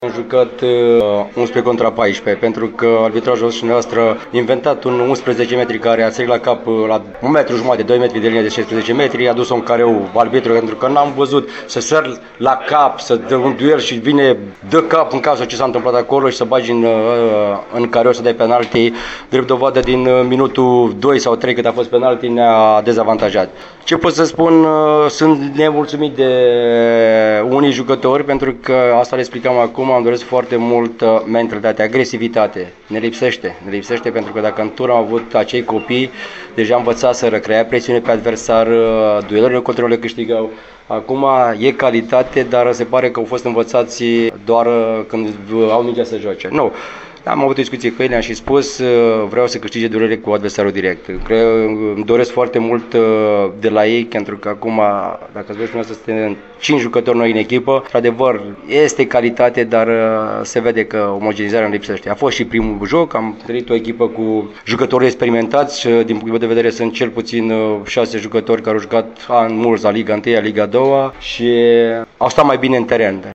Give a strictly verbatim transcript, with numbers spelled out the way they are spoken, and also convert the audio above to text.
Am jucat unsprezece contra paisprezece, pentru că arbitrajul noastră a inventat un unsprezece metri care a sărit la cap la un metru jumătate, doi metri de linie de șaisprezece metri, a dus-o în careu arbitru, pentru că n-am văzut să sar la cap, să dă un duel și vine, dă cap în cazul ce s-a întâmplat acolo și să bagi în, în careu să dai penalti. Drept dovadă, din minutul doi sau trei cât a fost penalti, ne-a dezavantajat. Ce pot să spun, sunt nemulțumit de unii jucători, pentru că asta le explicam acum, am doresc foarte mult mentalitate, agresivitate. Ne lipsește, ne lipsește pentru că dacă în tur am avut acei copii, deja învățaseră, crea presiune pe adversar, duelurile contra le câștigau. Acum e calitate, dar se pare că au fost învățați doar când au mingea să joace. Nu. Am avut o discuție cu ei, le-am și spus, vreau să câștige durerile cu adversarul direct. Cred, îmi doresc foarte mult de la ei, pentru că acum, dacă ați văzut să suntem cinci jucători noi în echipă, într-adevăr, este calitate, dar se vede că omogenizarea îmi lipsește. A fost și primul joc, am întâlnit o echipă cu jucători experimentați, din punctul meu de vedere sunt cel puțin șase jucători care au jucat ani mulți la Liga unu, Liga doi și au stat mai bine în teren.